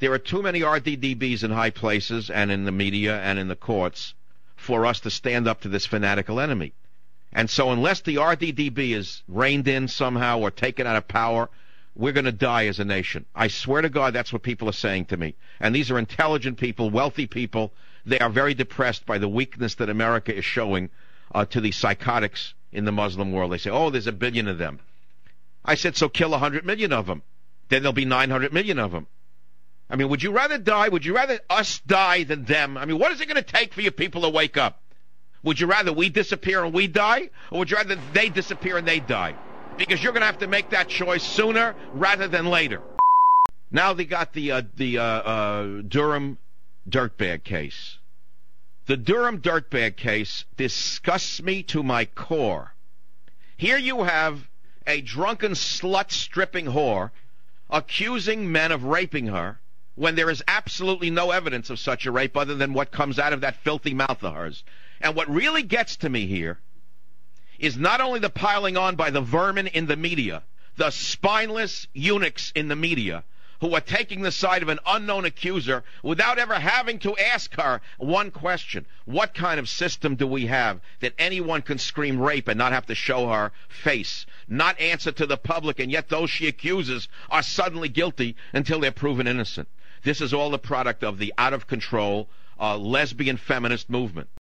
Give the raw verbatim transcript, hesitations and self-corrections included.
There are too many R D D Bs in high places and in the media and in the courts for us to stand up to this fanatical enemy. And so unless the R D D B is reined in somehow or taken out of power, we're going to die as a nation. I swear to God, that's what people are saying to me. And these are intelligent people, wealthy people. They are very depressed by the weakness that America is showing uh, to these psychotics in the Muslim world. They say, oh, there's a billion of them. I said, so kill one hundred million of them. Then there'll be nine hundred million of them. I mean, would you rather die? Would you rather us die than them? I mean, what is it going to take for you people to wake up? Would you rather we disappear and we die? Or would you rather they disappear and they die? Because you're going to have to make that choice sooner rather than later. Now they got the uh, the uh, uh, Durham dirtbag case. The Durham dirtbag case disgusts me to my core. Here you have a drunken slut-stripping whore accusing men of raping her when there is absolutely no evidence of such a rape other than what comes out of that filthy mouth of hers. And what really gets to me here is not only the piling on by the vermin in the media, the spineless eunuchs in the media, who are taking the side of an unknown accuser without ever having to ask her one question. What kind of system do we have that anyone can scream rape and not have to show her face, not answer to the public, and yet those she accuses are suddenly guilty until they're proven innocent? This is all the product of the out-of-control uh, lesbian feminist movement.